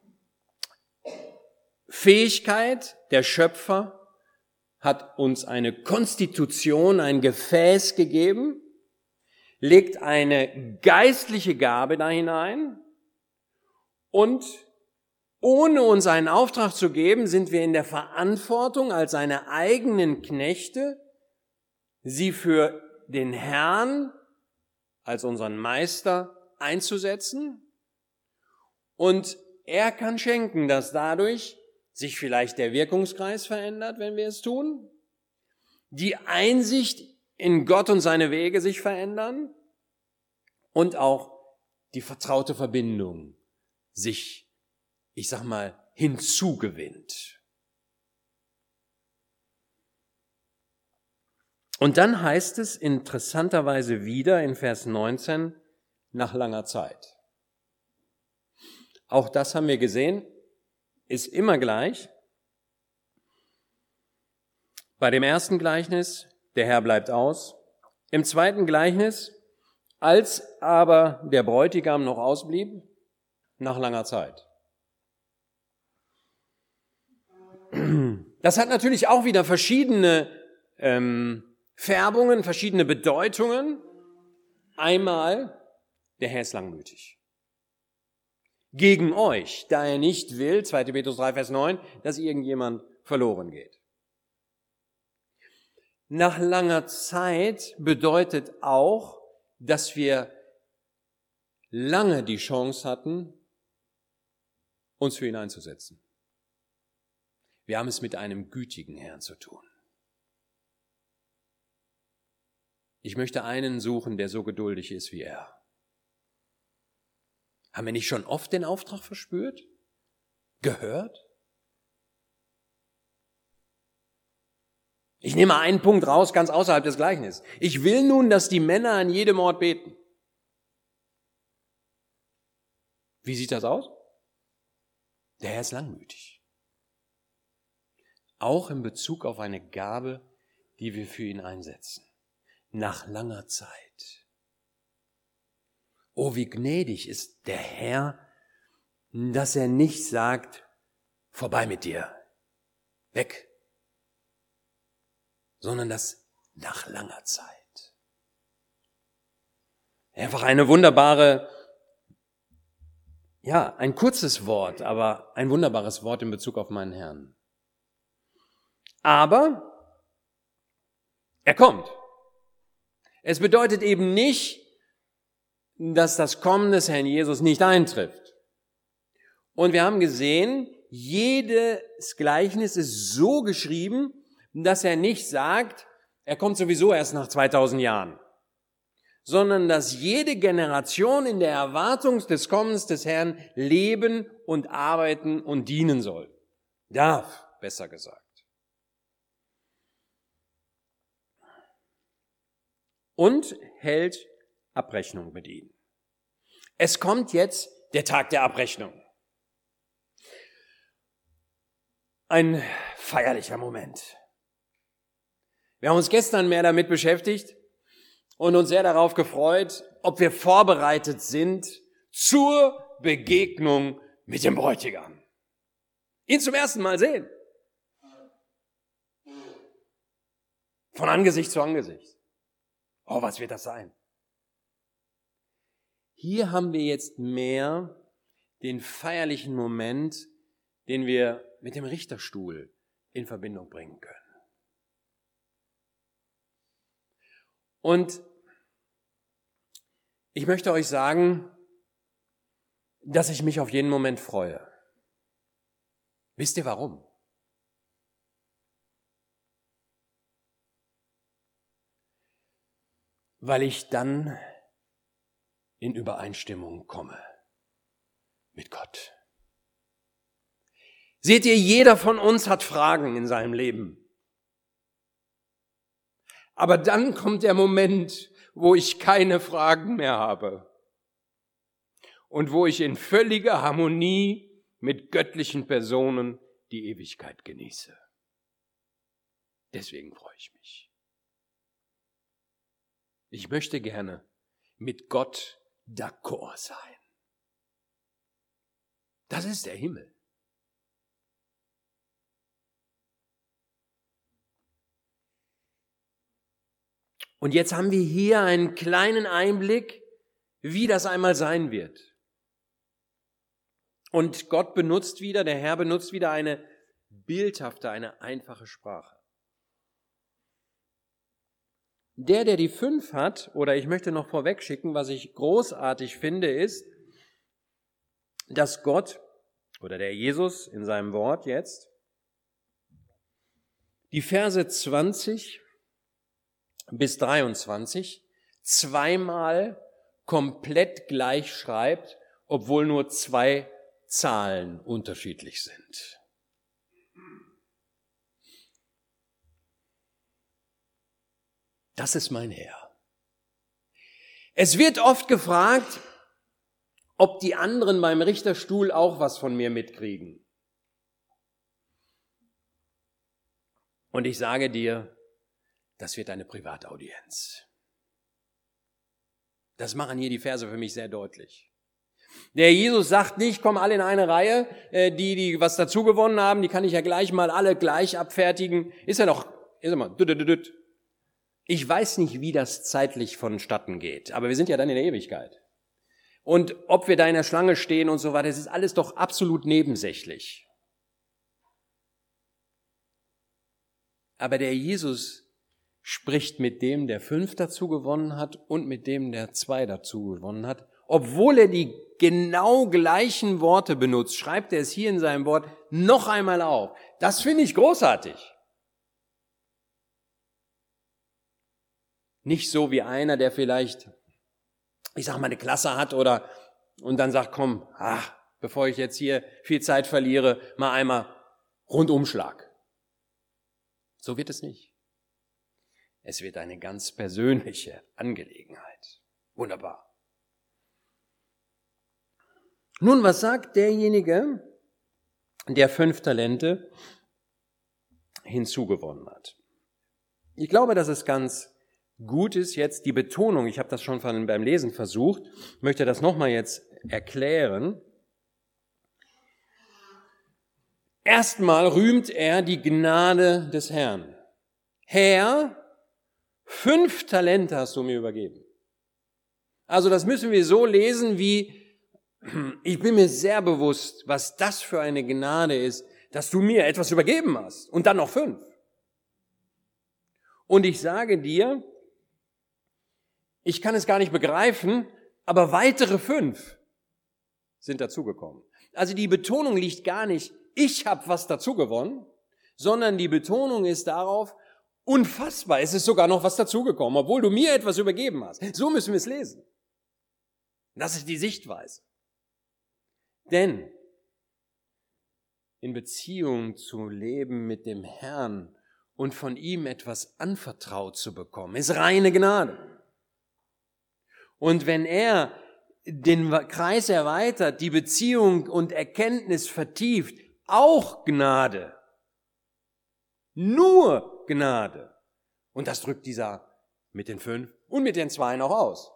Fähigkeit, der Schöpfer hat uns eine Konstitution, ein Gefäß gegeben, legt eine geistliche Gabe da hinein und ohne uns einen Auftrag zu geben, sind wir in der Verantwortung als seine eigenen Knechte, sie für den Herrn als unseren Meister einzusetzen. Und er kann schenken, dass dadurch sich vielleicht der Wirkungskreis verändert, wenn wir es tun, die Einsicht in Gott und seine Wege sich verändern und auch die vertraute Verbindung sich, ich sag mal, hinzugewinnt. Und dann heißt es interessanterweise wieder in Vers 19, nach langer Zeit. Auch das haben wir gesehen, ist immer gleich. Bei dem ersten Gleichnis, der Herr bleibt aus. Im zweiten Gleichnis, als aber der Bräutigam noch ausblieb, nach langer Zeit. Das hat natürlich auch wieder verschiedene Färbungen, verschiedene Bedeutungen. Einmal, der Herr ist langmütig. Gegen euch, da er nicht will, 2. Petrus 3, Vers 9, dass irgendjemand verloren geht. Nach langer Zeit bedeutet auch, dass wir lange die Chance hatten, uns für ihn einzusetzen. Wir haben es mit einem gütigen Herrn zu tun. Ich möchte einen suchen, der so geduldig ist wie er. Haben wir nicht schon oft den Auftrag verspürt? Gehört? Ich nehme einen Punkt raus, ganz außerhalb des Gleichnisses. Ich will nun, dass die Männer an jedem Ort beten. Wie sieht das aus? Der Herr ist langmütig. Auch in Bezug auf eine Gabe, die wir für ihn einsetzen. Nach langer Zeit. Oh, wie gnädig ist der Herr, dass er nicht sagt, vorbei mit dir, weg, sondern das nach langer Zeit. Einfach eine wunderbare, ja, ein kurzes Wort, aber ein wunderbares Wort in Bezug auf meinen Herrn. Aber er kommt. Es bedeutet eben nicht, dass das Kommen des Herrn Jesus nicht eintrifft. Und wir haben gesehen, jedes Gleichnis ist so geschrieben, dass er nicht sagt, er kommt sowieso erst nach 2000 Jahren, sondern dass jede Generation in der Erwartung des Kommens des Herrn leben und arbeiten und dienen soll. Darf, besser gesagt. Und hält Abrechnung mit ihnen. Es kommt jetzt der Tag der Abrechnung. Ein feierlicher Moment. Wir haben uns gestern mehr damit beschäftigt und uns sehr darauf gefreut, ob wir vorbereitet sind zur Begegnung mit dem Bräutigam. Ihn zum ersten Mal sehen. Von Angesicht zu Angesicht. Oh, was wird das sein? Hier haben wir jetzt mehr den feierlichen Moment, den wir mit dem Richterstuhl in Verbindung bringen können. Und ich möchte euch sagen, dass ich mich auf jeden Moment freue. Wisst ihr warum? Weil ich dann in Übereinstimmung komme mit Gott. Seht ihr, jeder von uns hat Fragen in seinem Leben. Aber dann kommt der Moment, wo ich keine Fragen mehr habe und wo ich in völliger Harmonie mit göttlichen Personen die Ewigkeit genieße. Deswegen freue ich mich. Ich möchte gerne mit Gott d'accord sein. Das ist der Himmel. Und jetzt haben wir hier einen kleinen Einblick, wie das einmal sein wird. Und der Herr benutzt wieder eine bildhafte, eine einfache Sprache. Der die 5 hat, oder ich möchte noch vorweg schicken, was ich großartig finde, ist, dass Gott oder der Jesus in seinem Wort jetzt die Verse 20 bis 23 zweimal komplett gleich schreibt, obwohl nur 2 Zahlen unterschiedlich sind. Das ist mein Herr. Es wird oft gefragt, ob die anderen beim Richterstuhl auch was von mir mitkriegen. Und ich sage dir, das wird eine Privataudienz. Das machen hier die Verse für mich sehr deutlich. Der Jesus sagt nicht, komm alle in eine Reihe, die was dazu gewonnen haben, die kann ich ja gleich mal alle gleich abfertigen. Ist mal. Ich weiß nicht, wie das zeitlich vonstatten geht, aber wir sind ja dann in der Ewigkeit. Und ob wir da in der Schlange stehen und so weiter, das ist alles doch absolut nebensächlich. Aber der Jesus spricht mit dem, der 5 dazu gewonnen hat und mit dem, der 2 dazu gewonnen hat. Obwohl er die genau gleichen Worte benutzt, schreibt er es hier in seinem Wort noch einmal auf. Das finde ich großartig. Nicht so wie einer, der vielleicht, ich sag mal, eine Klasse hat und dann sagt, komm, bevor ich jetzt hier viel Zeit verliere, mal einmal Rundumschlag. So wird es nicht. Es wird eine ganz persönliche Angelegenheit. Wunderbar. Nun, was sagt derjenige, der 5 Talente hinzugewonnen hat? Ich glaube, dass es ganz gut ist jetzt die Betonung, ich habe das schon beim Lesen versucht, möchte das nochmal jetzt erklären. Erstmal rühmt er die Gnade des Herrn. Herr, 5 Talente hast du mir übergeben. Also das müssen wir so lesen wie, ich bin mir sehr bewusst, was das für eine Gnade ist, dass du mir etwas übergeben hast und dann noch 5. Und ich sage dir, ich kann es gar nicht begreifen, aber weitere 5 sind dazugekommen. Also die Betonung liegt gar nicht, ich habe was dazu gewonnen, sondern die Betonung ist darauf, unfassbar, es ist sogar noch was dazugekommen, obwohl du mir etwas übergeben hast. So müssen wir es lesen. Das ist die Sichtweise. Denn in Beziehung zu leben mit dem Herrn und von ihm etwas anvertraut zu bekommen, ist reine Gnade. Und wenn er den Kreis erweitert, die Beziehung und Erkenntnis vertieft, auch Gnade. Nur Gnade. Und das drückt dieser mit den 5 und mit den 2 noch aus.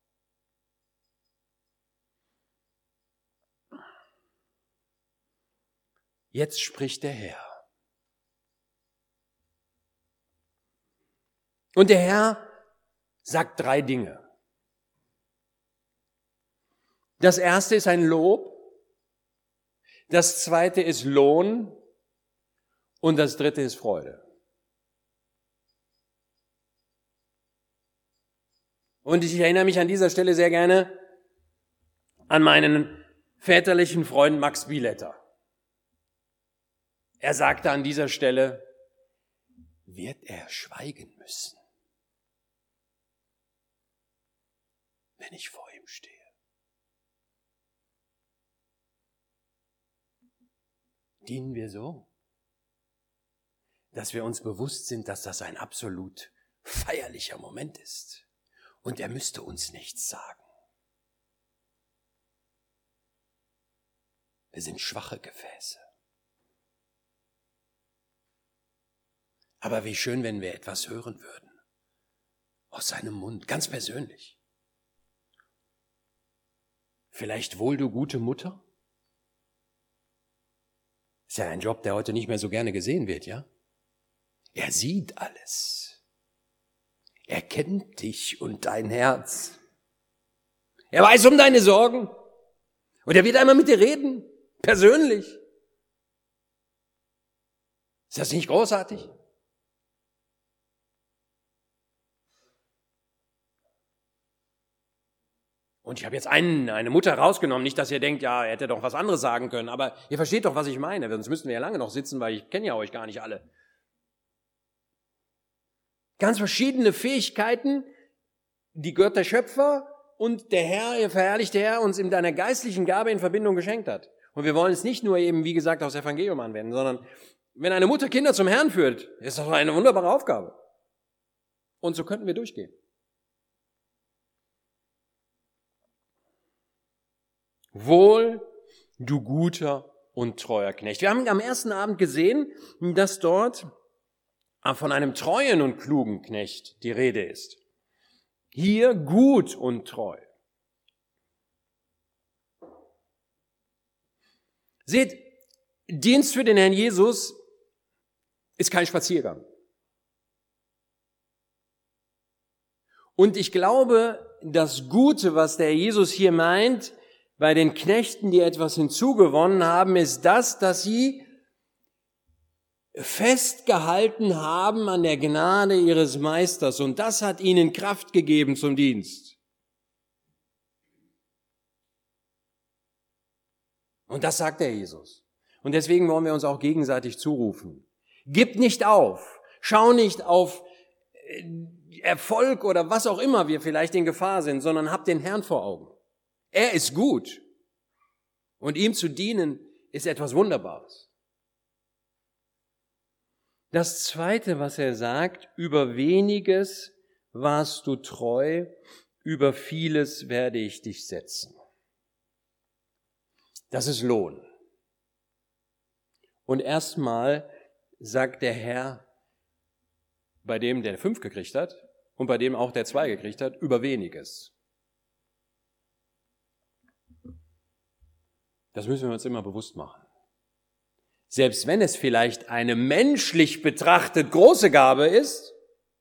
Jetzt spricht der Herr. Und der Herr sagt 3 Dinge. Das erste ist ein Lob, das zweite ist Lohn und das dritte ist Freude. Und ich erinnere mich an dieser Stelle sehr gerne an meinen väterlichen Freund Max Bieletter. Er sagte an dieser Stelle, wird er schweigen müssen, wenn ich vor ihm stehe. Dienen wir so, dass wir uns bewusst sind, dass das ein absolut feierlicher Moment ist und er müsste uns nichts sagen. Wir sind schwache Gefäße. Aber wie schön, wenn wir etwas hören würden aus seinem Mund, ganz persönlich. Vielleicht wohl, du gute Mutter? Ist ja ein Job, der heute nicht mehr so gerne gesehen wird, ja? Er sieht alles. Er kennt dich und dein Herz. Er weiß um deine Sorgen. Und er wird einmal mit dir reden, persönlich. Ist das nicht großartig? Und ich habe jetzt eine Mutter rausgenommen, nicht, dass ihr denkt, ja, er hätte doch was anderes sagen können, aber ihr versteht doch, was ich meine, sonst müssten wir ja lange noch sitzen, weil ich kenne ja euch gar nicht alle. Ganz verschiedene Fähigkeiten, die Gott der Schöpfer und der Herr, der verherrlichte Herr, uns in einer geistlichen Gabe in Verbindung geschenkt hat. Und wir wollen es nicht nur eben, wie gesagt, aufs Evangelium anwenden, sondern wenn eine Mutter Kinder zum Herrn führt, ist das eine wunderbare Aufgabe. Und so könnten wir durchgehen. Wohl, du guter und treuer Knecht. Wir haben am ersten Abend gesehen, dass dort von einem treuen und klugen Knecht die Rede ist. Hier gut und treu. Seht, Dienst für den Herrn Jesus ist kein Spaziergang. Und ich glaube, das Gute, was der Jesus hier meint, bei den Knechten, die etwas hinzugewonnen haben, ist das, dass sie festgehalten haben an der Gnade ihres Meisters. Und das hat ihnen Kraft gegeben zum Dienst. Und das sagt der Jesus. Und deswegen wollen wir uns auch gegenseitig zurufen. Gib nicht auf. Schau nicht auf Erfolg oder was auch immer wir vielleicht in Gefahr sind, sondern hab den Herrn vor Augen. Er ist gut. Und ihm zu dienen ist etwas Wunderbares. Das Zweite, was er sagt, über weniges warst du treu, über vieles werde ich dich setzen. Das ist Lohn. Und erstmal sagt der Herr, bei dem der 5 gekriegt hat und bei dem auch der 2 gekriegt hat, über weniges. Das müssen wir uns immer bewusst machen. Selbst wenn es vielleicht eine menschlich betrachtet große Gabe ist,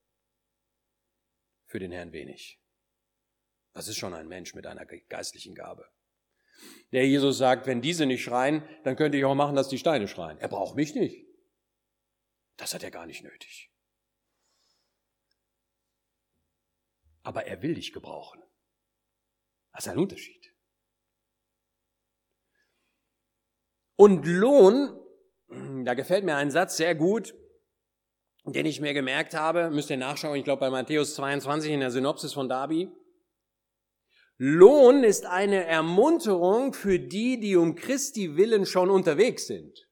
für den Herrn wenig. Das ist schon ein Mensch mit einer geistlichen Gabe. Der Jesus sagt, wenn diese nicht schreien, dann könnte ich auch machen, dass die Steine schreien. Er braucht mich nicht. Das hat er gar nicht nötig. Aber er will dich gebrauchen. Das ist ein Unterschied. Und Lohn, da gefällt mir ein Satz sehr gut, den ich mir gemerkt habe, müsst ihr nachschauen, ich glaube bei Matthäus 22 in der Synopsis von Darby. Lohn ist eine Ermunterung für die, die um Christi willen schon unterwegs sind.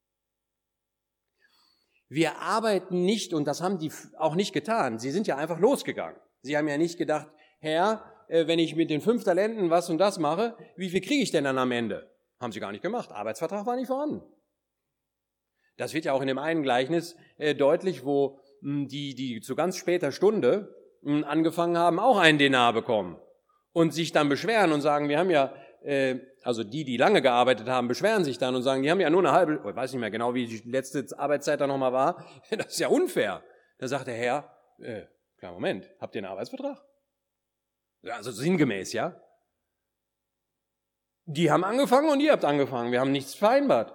Wir arbeiten nicht, und das haben die auch nicht getan, sie sind ja einfach losgegangen. Sie haben ja nicht gedacht, Herr, wenn ich mit den 5 Talenten was und das mache, wie viel kriege ich denn dann am Ende? Haben sie gar nicht gemacht. Arbeitsvertrag war nicht vorhanden. Das wird ja auch in dem einen Gleichnis deutlich, wo die zu ganz später Stunde angefangen haben, auch einen Denar bekommen und sich dann beschweren und sagen, wir haben ja, also die lange gearbeitet haben, beschweren sich dann und sagen, die haben ja nur eine halbe, ich weiß nicht mehr genau, wie die letzte Arbeitszeit da nochmal war, das ist ja unfair. Da sagt der Herr, kleinen Moment, habt ihr einen Arbeitsvertrag? Also sinngemäß, ja? Die haben angefangen und ihr habt angefangen. Wir haben nichts vereinbart.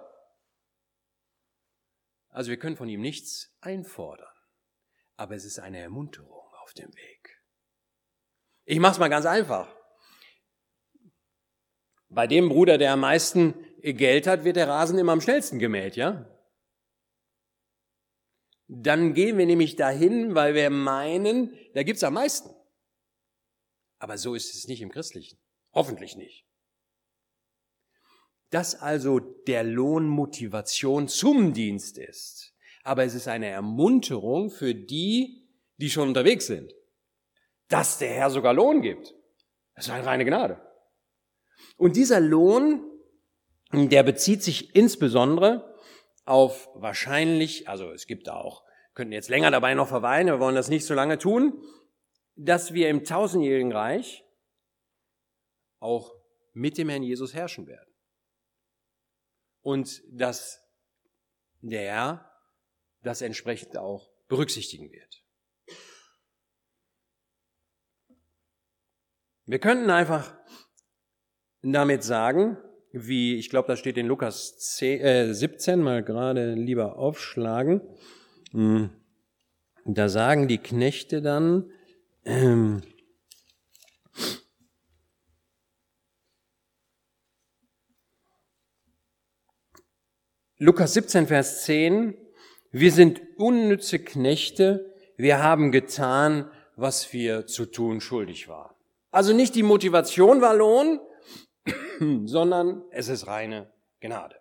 Also wir können von ihm nichts einfordern. Aber es ist eine Ermunterung auf dem Weg. Ich mach's mal ganz einfach. Bei dem Bruder, der am meisten Geld hat, wird der Rasen immer am schnellsten gemäht, ja? Dann gehen wir nämlich dahin, weil wir meinen, da gibt's am meisten. Aber so ist es nicht im Christlichen. Hoffentlich nicht. Dass also der Lohn Motivation zum Dienst ist. Aber es ist eine Ermunterung für die, die schon unterwegs sind. Dass der Herr sogar Lohn gibt. Das ist eine reine Gnade. Und dieser Lohn, der bezieht sich insbesondere auf wahrscheinlich, also es gibt da auch, könnten jetzt länger dabei noch verweilen, wir wollen das nicht so lange tun, dass wir im 1000-jährigen Reich auch mit dem Herrn Jesus herrschen werden. Und dass der Herr das entsprechend auch berücksichtigen wird. Wir könnten einfach damit sagen, wie, ich glaube, das steht in Lukas 17, mal gerade lieber aufschlagen, da sagen die Knechte dann, Lukas 17, Vers 10, wir sind unnütze Knechte, wir haben getan, was wir zu tun schuldig waren. Also nicht die Motivation war Lohn, sondern es ist reine Gnade.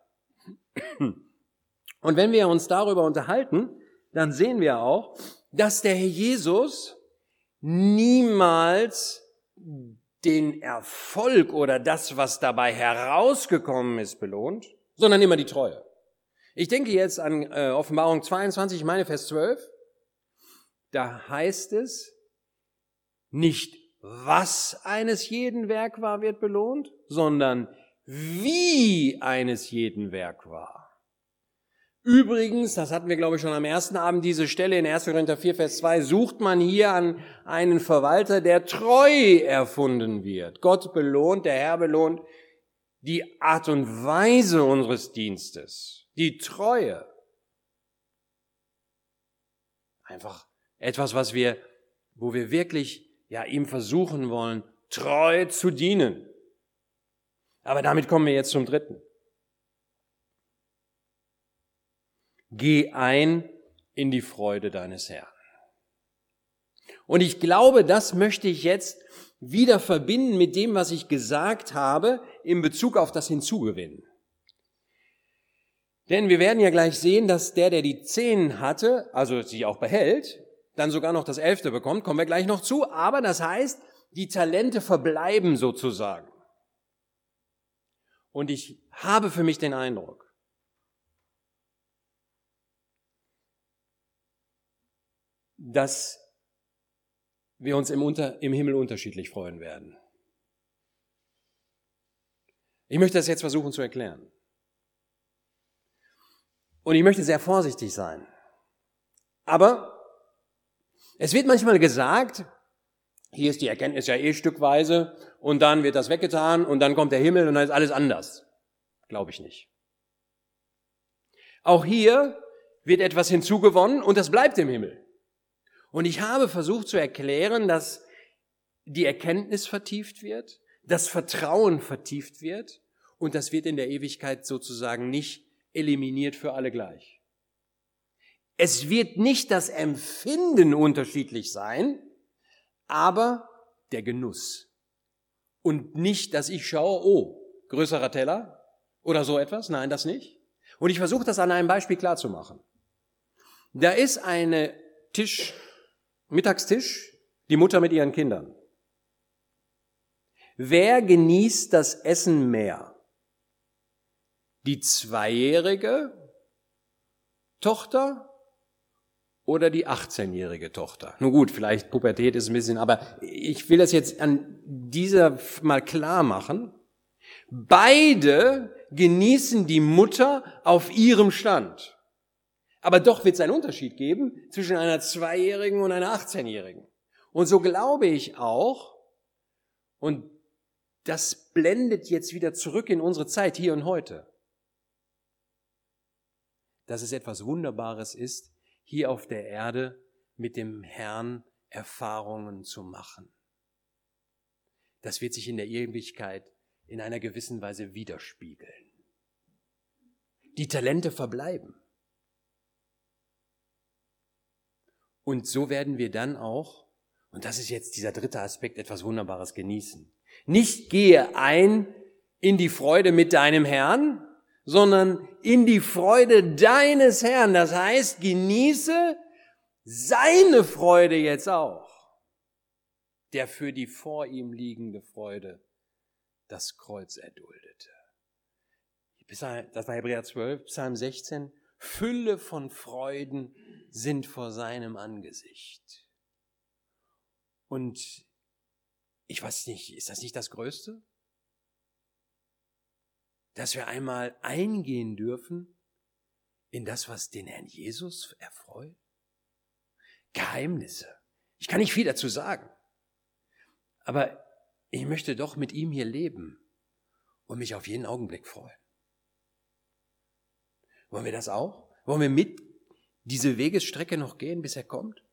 Und wenn wir uns darüber unterhalten, dann sehen wir auch, dass der Herr Jesus niemals den Erfolg oder das, was dabei herausgekommen ist, belohnt, sondern immer die Treue. Ich denke jetzt an Offenbarung 22, ich meine Vers 12. Da heißt es, nicht was eines jeden Werk war, wird belohnt, sondern wie eines jeden Werk war. Übrigens, das hatten wir, glaube ich, schon am ersten Abend, diese Stelle in 1. Korinther 4, Vers 2, sucht man hier an einen Verwalter, der treu erfunden wird. Gott belohnt, der Herr belohnt die Art und Weise unseres Dienstes, die Treue. Einfach etwas, wo wir wirklich ihm versuchen wollen, treu zu dienen. Aber damit kommen wir jetzt zum dritten. Geh ein in die Freude deines Herrn. Und ich glaube, das möchte ich jetzt wieder verbinden mit dem, was ich gesagt habe, in Bezug auf das Hinzugewinnen. Denn wir werden ja gleich sehen, dass der die 10 hatte, also sie auch behält, dann sogar noch das 11. bekommt, kommen wir gleich noch zu, aber das heißt, die Talente verbleiben sozusagen. Und ich habe für mich den Eindruck, dass wir uns im Himmel unterschiedlich freuen werden. Ich möchte das jetzt versuchen zu erklären. Und ich möchte sehr vorsichtig sein. Aber es wird manchmal gesagt, hier ist die Erkenntnis ja stückweise und dann wird das weggetan und dann kommt der Himmel und dann ist alles anders. Glaube ich nicht. Auch hier wird etwas hinzugewonnen und das bleibt im Himmel. Und ich habe versucht zu erklären, dass die Erkenntnis vertieft wird, das Vertrauen vertieft wird und das wird in der Ewigkeit sozusagen nicht eliminiert für alle gleich. Es wird nicht das Empfinden unterschiedlich sein, aber der Genuss. Und nicht, dass ich schaue, oh, größerer Teller oder so etwas. Nein, das nicht. Und ich versuche das an einem Beispiel klarzumachen. Da ist eine Mittagstisch, die Mutter mit ihren Kindern. Wer genießt das Essen mehr? Die 2-jährige Tochter oder die 18-jährige Tochter? Nun gut, vielleicht Pubertät ist ein bisschen, aber ich will das jetzt an dieser mal klar machen. Beide genießen die Mutter auf ihrem Stand. Aber doch wird es einen Unterschied geben zwischen einer 2-jährigen und einer 18-jährigen. Und so glaube ich auch, und das blendet jetzt wieder zurück in unsere Zeit hier und heute, dass es etwas Wunderbares ist, hier auf der Erde mit dem Herrn Erfahrungen zu machen. Das wird sich in der Ewigkeit in einer gewissen Weise widerspiegeln. Die Talente verbleiben. Und so werden wir dann auch, und das ist jetzt dieser dritte Aspekt, etwas Wunderbares genießen. Nicht gehe ein in die Freude mit deinem Herrn, sondern in die Freude deines Herrn. Das heißt, genieße seine Freude jetzt auch, der für die vor ihm liegende Freude das Kreuz erduldete. Das war Hebräer 12, Psalm 16. Fülle von Freuden sind vor seinem Angesicht. Und ich weiß nicht, ist das nicht das Größte? Dass wir einmal eingehen dürfen in das, was den Herrn Jesus erfreut? Geheimnisse. Ich kann nicht viel dazu sagen. Aber ich möchte doch mit ihm hier leben und mich auf jeden Augenblick freuen. Wollen wir das auch? Wollen wir mit diese Wegesstrecke noch gehen, bis er kommt?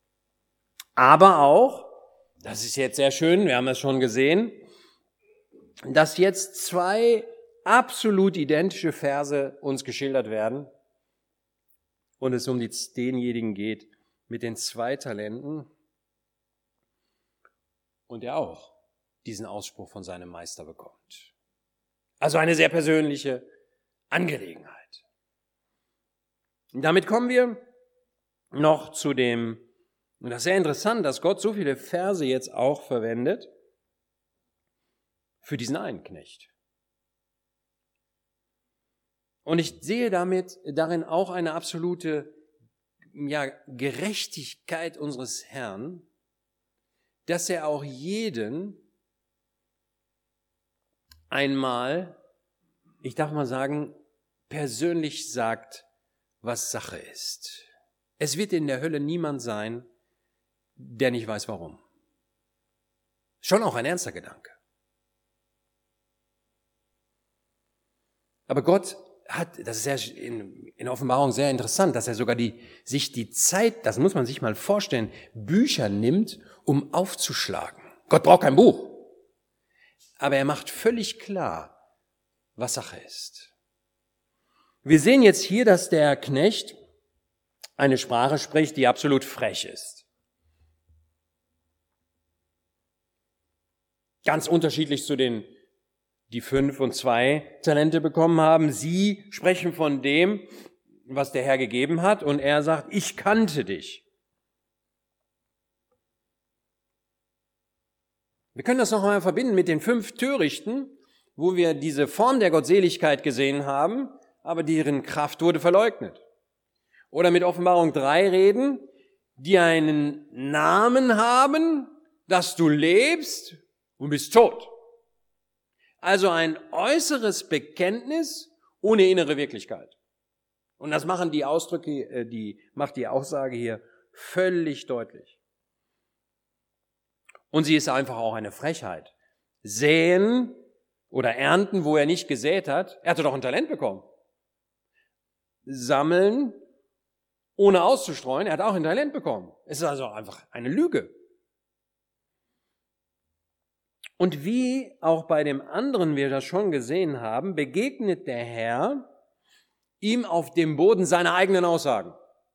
Aber auch, das ist jetzt sehr schön, wir haben es schon gesehen, dass jetzt zwei absolut identische Verse uns geschildert werden und es um denjenigen geht mit den 2 Talenten und der auch diesen Ausspruch von seinem Meister bekommt. Also eine sehr persönliche Angelegenheit. Und damit kommen wir noch zu dem, und das ist sehr interessant, dass Gott so viele Verse jetzt auch verwendet für diesen einen Knecht. Und ich sehe darin auch eine absolute Gerechtigkeit unseres Herrn, dass er auch jeden einmal, ich darf mal sagen, persönlich sagt, was Sache ist. Es wird in der Hölle niemand sein, der nicht weiß, warum. Schon auch ein ernster Gedanke. Aber Gott hat, das ist in Offenbarung sehr interessant, dass er sogar sich die Zeit, das muss man sich mal vorstellen, Bücher nimmt, um aufzuschlagen. Gott braucht kein Buch. Aber er macht völlig klar, was Sache ist. Wir sehen jetzt hier, dass der Knecht eine Sprache spricht, die absolut frech ist. Ganz unterschiedlich zu denen, die 5 und 2 Talente bekommen haben. Sie sprechen von dem, was der Herr gegeben hat, und er sagt, ich kannte dich. Wir können das noch einmal verbinden mit den 5 Törichten, wo wir diese Form der Gottseligkeit gesehen haben, aber deren Kraft wurde verleugnet. Oder mit Offenbarung 3 reden, die einen Namen haben, dass du lebst und bist tot. Also ein äußeres Bekenntnis ohne innere Wirklichkeit. Und das machen die Ausdrücke, macht die Aussage hier völlig deutlich. Und sie ist einfach auch eine Frechheit. Säen oder ernten, wo er nicht gesät hat. Er hatte doch ein Talent bekommen. Sammeln, ohne auszustreuen. Er hat auch ein Talent bekommen. Es ist also einfach eine Lüge. Und wie auch bei dem anderen wir das schon gesehen haben, begegnet der Herr ihm auf dem Boden seiner eigenen Aussagen.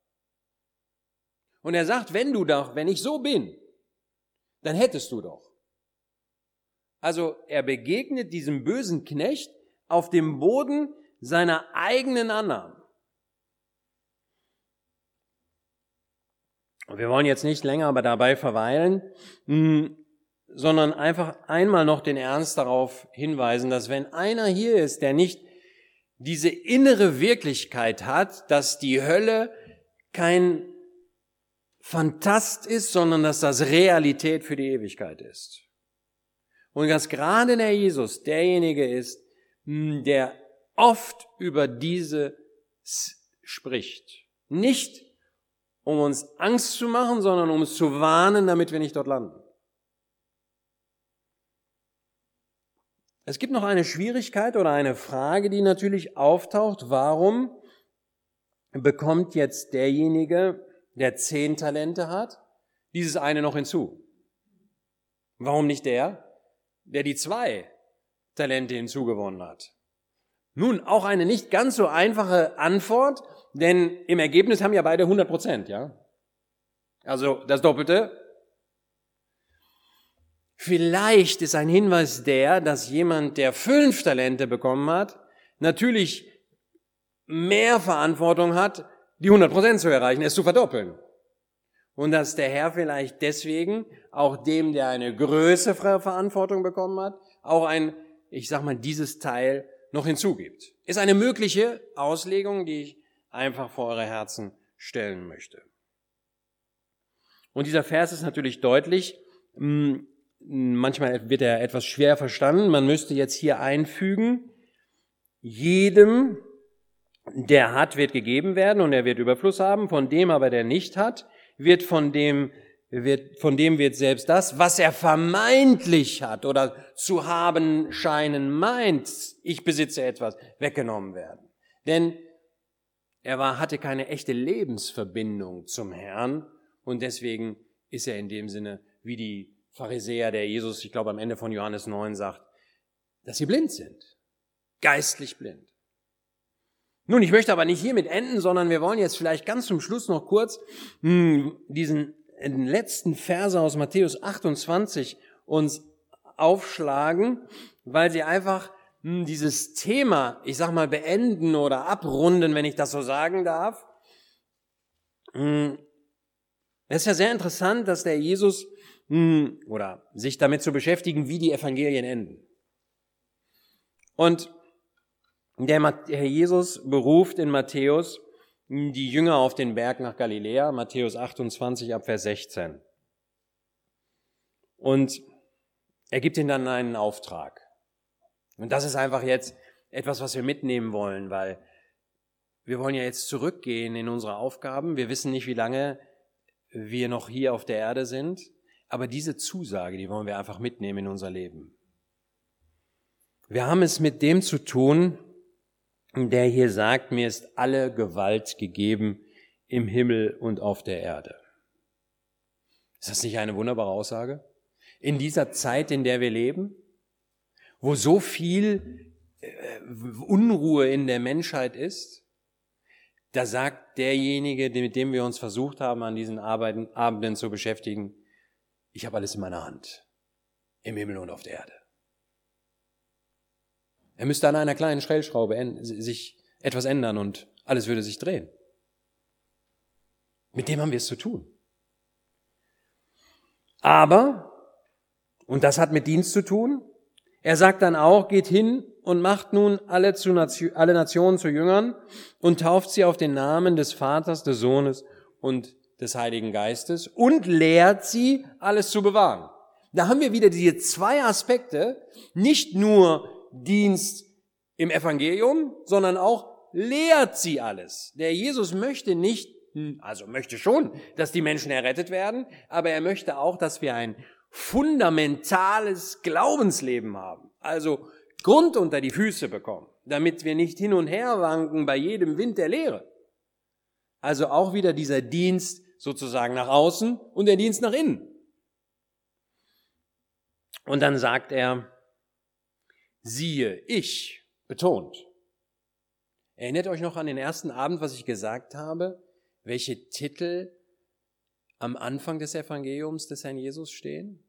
Und er sagt, wenn ich so bin, dann hättest du doch. Also er begegnet diesem bösen Knecht auf dem Boden seiner eigenen Annahmen. Und wir wollen jetzt nicht länger aber dabei verweilen, sondern einfach einmal noch den Ernst darauf hinweisen, dass wenn einer hier ist, der nicht diese innere Wirklichkeit hat, dass die Hölle kein Phantast ist, sondern dass das Realität für die Ewigkeit ist. Und dass gerade der Jesus derjenige ist, der oft über diese spricht. Nicht um uns Angst zu machen, sondern um uns zu warnen, damit wir nicht dort landen. Es gibt noch eine Schwierigkeit oder eine Frage, die natürlich auftaucht. Warum bekommt jetzt derjenige, der 10 Talente hat, dieses eine noch hinzu? Warum nicht der die 2 Talente hinzugewonnen hat? Nun, auch eine nicht ganz so einfache Antwort, denn im Ergebnis haben ja beide 100%, ja? Also das Doppelte. Vielleicht ist ein Hinweis dass jemand, der 5 Talente bekommen hat, natürlich mehr Verantwortung hat, die 100% zu erreichen, es zu verdoppeln. Und dass der Herr vielleicht deswegen auch dem, der eine größere Verantwortung bekommen hat, auch dieses Teil noch hinzugibt. Ist eine mögliche Auslegung, die ich einfach vor eure Herzen stellen möchte. Und dieser Vers ist natürlich deutlich. Manchmal wird er etwas schwer verstanden. Man müsste jetzt hier einfügen, jedem, der hat, wird gegeben werden und er wird Überfluss haben. Von dem aber, der nicht hat, von dem wird selbst das, was er vermeintlich hat oder zu haben scheinen meint, ich besitze etwas, weggenommen werden. Denn er hatte keine echte Lebensverbindung zum Herrn und deswegen ist er in dem Sinne wie die Pharisäer, der Jesus, ich glaube am Ende von Johannes 9 sagt, dass sie blind sind, geistlich blind. Nun, ich möchte aber nicht hiermit enden, sondern wir wollen jetzt vielleicht ganz zum Schluss noch kurz diesen letzten Verse aus Matthäus 28 uns aufschlagen, weil sie einfach dieses Thema, ich sag mal, beenden oder abrunden, wenn ich das so sagen darf. Es ist ja sehr interessant, dass der Jesus oder sich damit zu beschäftigen, wie die Evangelien enden. Und der Herr Jesus beruft in Matthäus die Jünger auf den Berg nach Galiläa, Matthäus 28 ab Vers 16. Und er gibt ihnen dann einen Auftrag. Und das ist einfach jetzt etwas, was wir mitnehmen wollen, weil wir wollen ja jetzt zurückgehen in unsere Aufgaben. Wir wissen nicht, wie lange wir noch hier auf der Erde sind, aber diese Zusage, die wollen wir einfach mitnehmen in unser Leben. Wir haben es mit dem zu tun, der hier sagt, mir ist alle Gewalt gegeben im Himmel und auf der Erde. Ist das nicht eine wunderbare Aussage? In dieser Zeit, in der wir leben, wo so viel Unruhe in der Menschheit ist, da sagt derjenige, mit dem wir uns versucht haben, an diesen Abenden zu beschäftigen, ich habe alles in meiner Hand, im Himmel und auf der Erde. Er müsste an einer kleinen Stellschraube sich etwas ändern und alles würde sich drehen. Mit dem haben wir es zu tun. Aber, und das hat mit Dienst zu tun, er sagt dann auch, geht hin und macht nun alle Nationen zu Jüngern und tauft sie auf den Namen des Vaters, des Sohnes und des Heiligen Geistes und lehrt sie, alles zu bewahren. Da haben wir wieder diese zwei Aspekte, nicht nur Dienst im Evangelium, sondern auch lehrt sie alles. Der Jesus möchte nicht, also möchte schon, dass die Menschen errettet werden, aber er möchte auch, dass wir ein fundamentales Glaubensleben haben, also Grund unter die Füße bekommen, damit wir nicht hin und her wanken bei jedem Wind der Lehre. Also auch wieder dieser Dienst sozusagen nach außen und der Dienst nach innen. Und dann sagt er, siehe, ich, betont. Erinnert euch noch an den ersten Abend, was ich gesagt habe, welche Titel am Anfang des Evangeliums des Herrn Jesus stehen?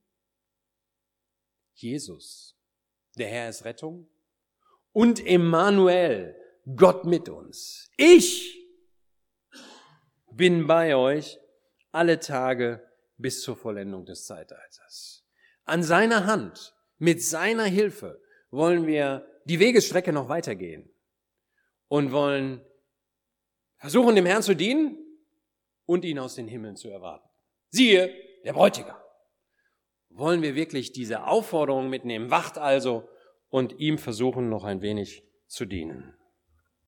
Jesus, der Herr ist Rettung, und Emmanuel, Gott mit uns. Ich bin bei euch alle Tage bis zur Vollendung des Zeitalters. An seiner Hand, mit seiner Hilfe wollen wir die Wegesstrecke noch weitergehen und wollen versuchen, dem Herrn zu dienen und ihn aus den Himmeln zu erwarten. Siehe, der Bräutigam. Wollen wir wirklich diese Aufforderung mitnehmen? Wacht also und ihm versuchen, noch ein wenig zu dienen.